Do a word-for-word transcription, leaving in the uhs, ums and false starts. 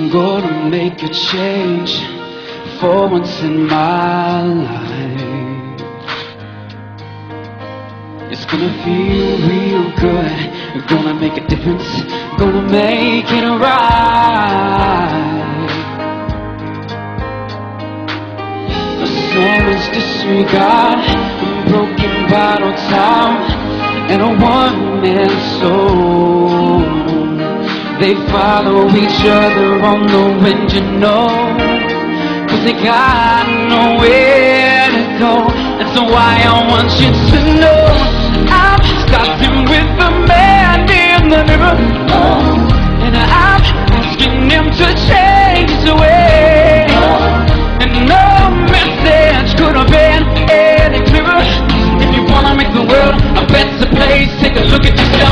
gonna make a change for once in my life. It's gonna feel real good. You're gonna make a difference. Gonna make it right. So much disregard, a broken bottle town, and a one-man soul. They follow each other on the wind, you know, 'cause they got nowhere to go. And so I want you to know I'm starting with the man in the mirror, and I'm asking him to change the way. And no message could have been any clearer. If you wanna make the world a better place, take a look at yourself.